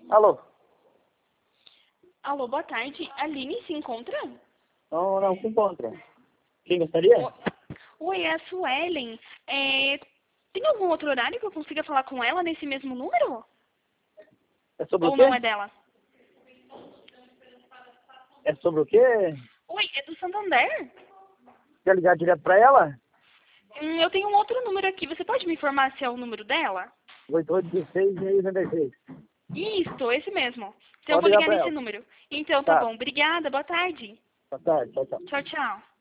Alô? Alô, boa tarde. A Aline se encontra? Não, não se encontra. Quem gostaria? Oi, é a Suelen. Tem algum outro horário que eu consiga falar com ela nesse mesmo número? É sobre o Ou quê? não é dela? É sobre o quê? Oi, é do Santander? Quer ligar direto pra ela? Eu tenho um outro número aqui. Você pode me informar se é o número dela? 8816-66. Isso, esse mesmo. Então eu Pode vou ligar ligar pra nesse ela. número. Então tá Tá. bom. Obrigada, boa tarde. Boa tarde. Tchau, tchau. Tchau, tchau.